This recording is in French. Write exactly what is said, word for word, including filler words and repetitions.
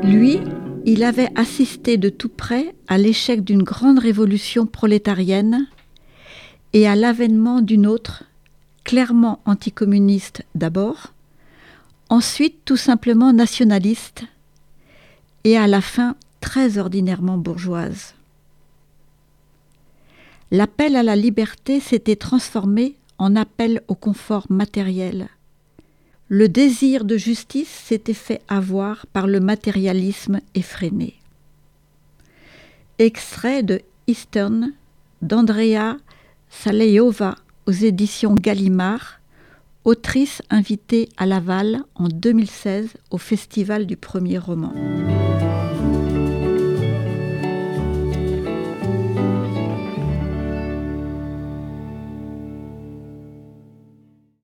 Lui, il avait assisté de tout près à l'échec d'une grande révolution prolétarienne et à l'avènement d'une autre, clairement anticommuniste d'abord, ensuite tout simplement nationaliste et à la fin très ordinairement bourgeoise. L'appel à la liberté s'était transformé en appel au confort matériel. Le désir de justice s'était fait avoir par le matérialisme effréné. Extrait de Eastern d'Andrea Saleyova aux éditions Gallimard, autrice invitée à Laval en deux mille seize au Festival du Premier Roman.